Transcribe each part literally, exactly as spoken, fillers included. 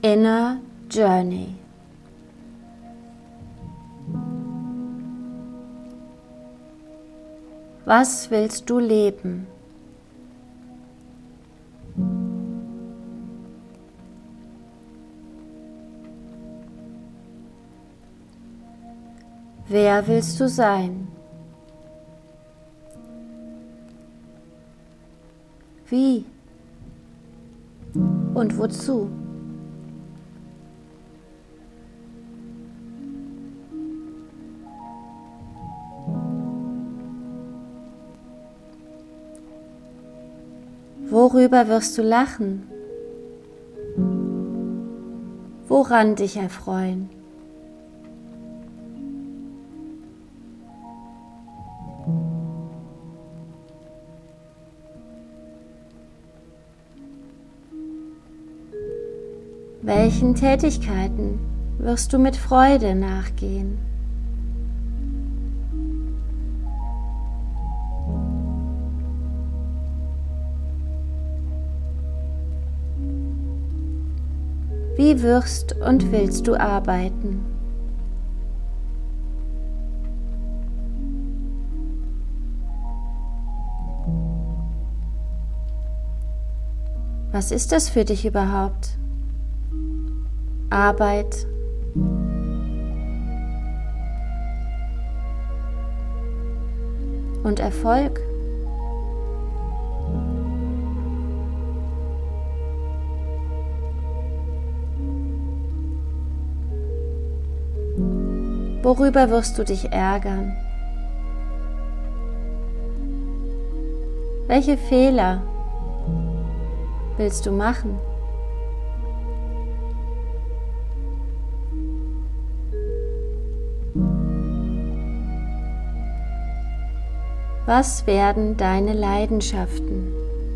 Inner Journey. Was willst du leben? Wer willst du sein? Wie und wozu? Worüber wirst du lachen? Woran dich erfreuen? Welchen Tätigkeiten wirst du mit Freude nachgehen? Wie wirst und willst du arbeiten? Was ist das für dich überhaupt? Arbeit und Erfolg. Worüber wirst du dich ärgern? Welche Fehler willst du machen? Was werden deine Leidenschaften?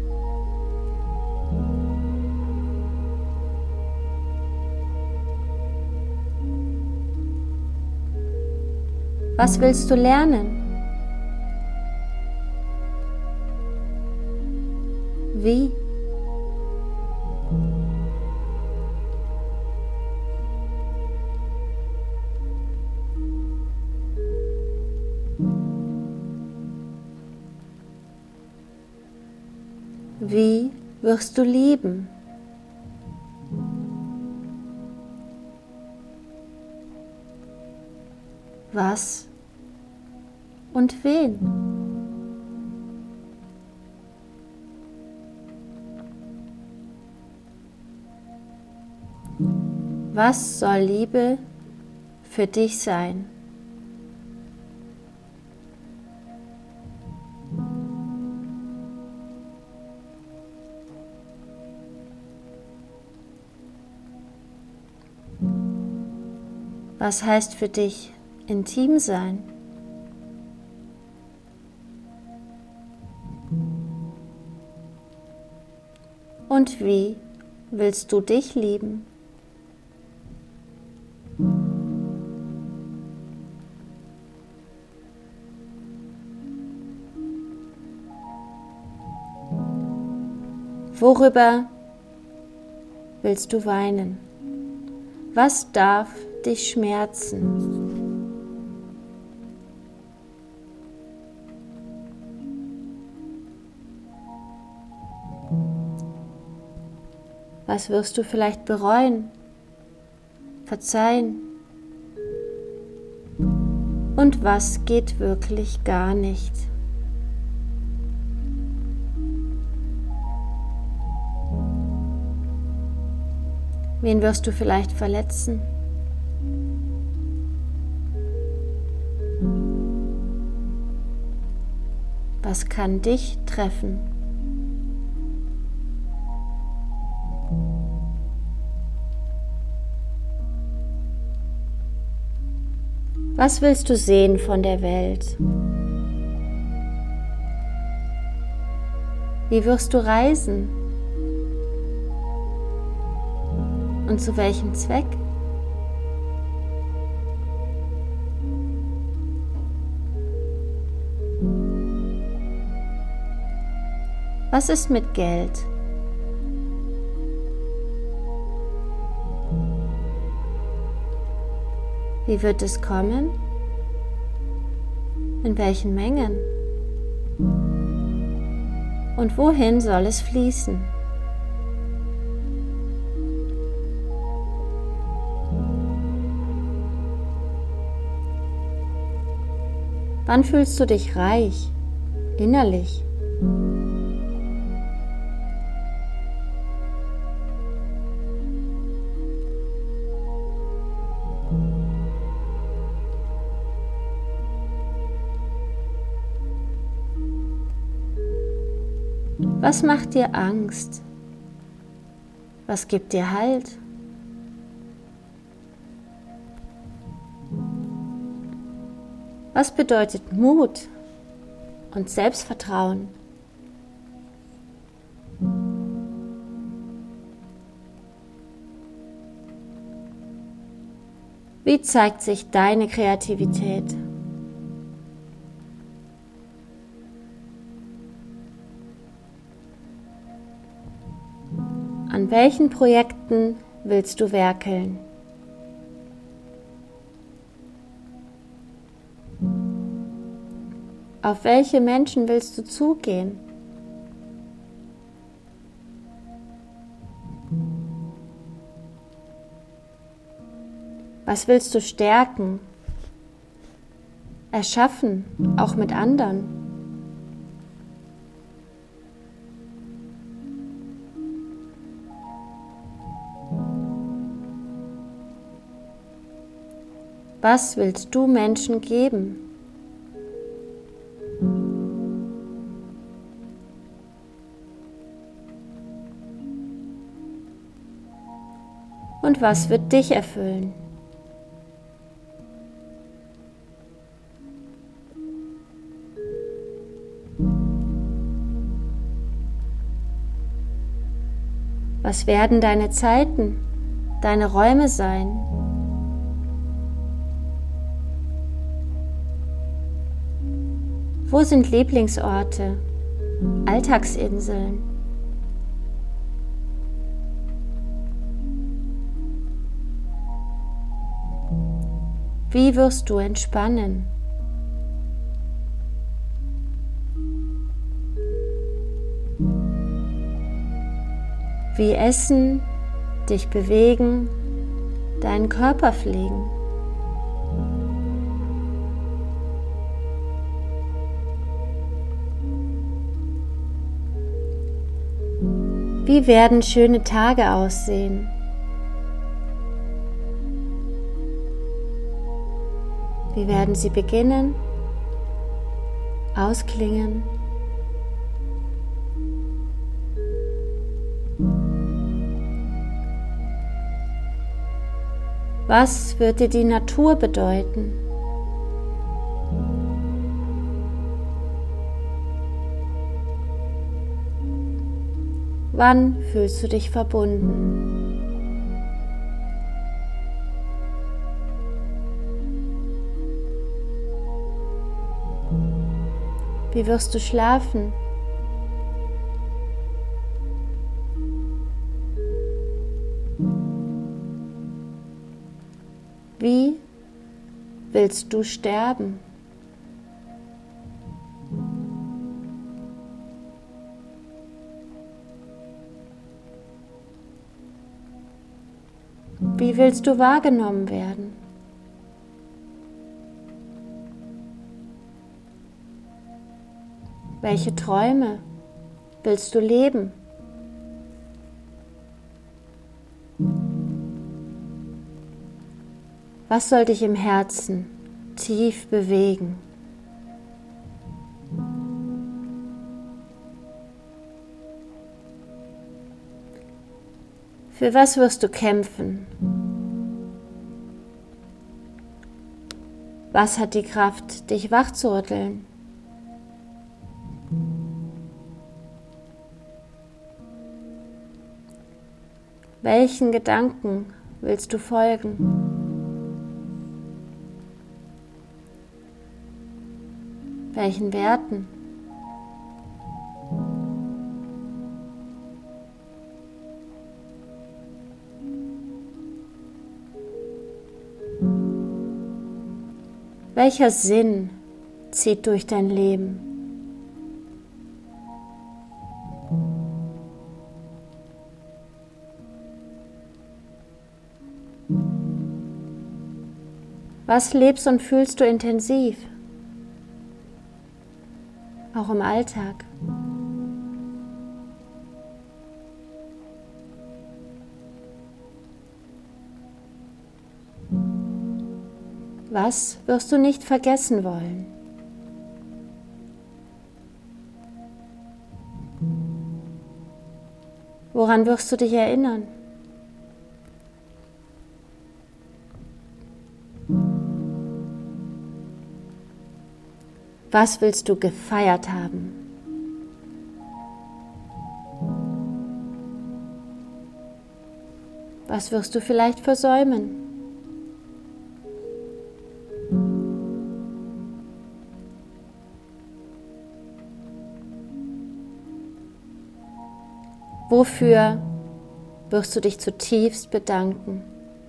Was willst du lernen? Wie? Wie wirst du lieben? Was und wen? Was soll Liebe für dich sein? Was heißt für dich intim sein? Und wie willst du dich lieben? Worüber willst du weinen? Was darf dich schmerzen? Was wirst du vielleicht bereuen, verzeihen? Und was geht wirklich gar nicht? Wen wirst du vielleicht verletzen? Was kann dich treffen? Was willst du sehen von der Welt? Wie wirst du reisen? Und zu welchem Zweck? Was ist mit Geld? Wie wird es kommen? In welchen Mengen? Und wohin soll es fließen? Wann fühlst du dich reich, innerlich? Was macht dir Angst? Was gibt dir Halt? Was bedeutet Mut und Selbstvertrauen? Wie zeigt sich deine Kreativität? An welchen Projekten willst du werkeln? Auf welche Menschen willst du zugehen? Was willst du stärken, erschaffen, auch mit anderen? Was willst du Menschen geben? Und was wird dich erfüllen? Was werden deine Zeiten, deine Räume sein? Wo sind Lieblingsorte, Alltagsinseln? Wie wirst du entspannen? Wie essen, dich bewegen, deinen Körper pflegen? Wie werden schöne Tage aussehen? Wie werden sie beginnen, ausklingen? Was wird dir die Natur bedeuten? Wann fühlst du dich verbunden? Wie wirst du schlafen? Wie willst du sterben? Wie willst du wahrgenommen werden? Welche Träume willst du leben? Was soll dich im Herzen tief bewegen? Für was wirst du kämpfen? Was hat die Kraft, dich wachzurütteln? Welchen Gedanken willst du folgen? Welchen Werten? Welcher Sinn zieht durch dein Leben? Was lebst und fühlst du intensiv? Auch im Alltag. Was wirst du nicht vergessen wollen? Woran wirst du dich erinnern? Was willst du gefeiert haben? Was wirst du vielleicht versäumen? Wofür wirst du dich zutiefst bedanken?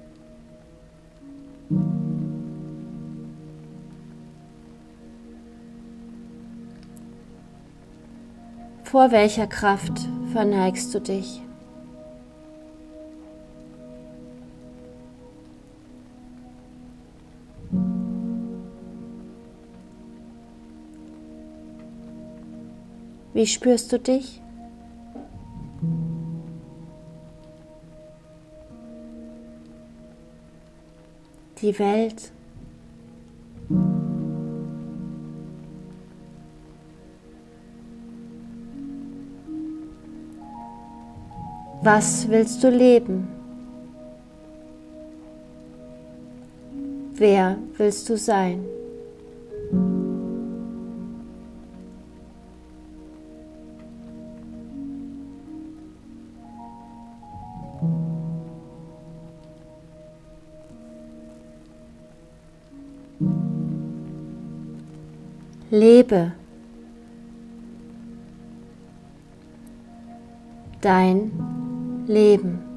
Vor welcher Kraft verneigst du dich? Wie spürst du dich? Die Welt. Was willst du leben? Wer willst du sein? Lebe dein Leben.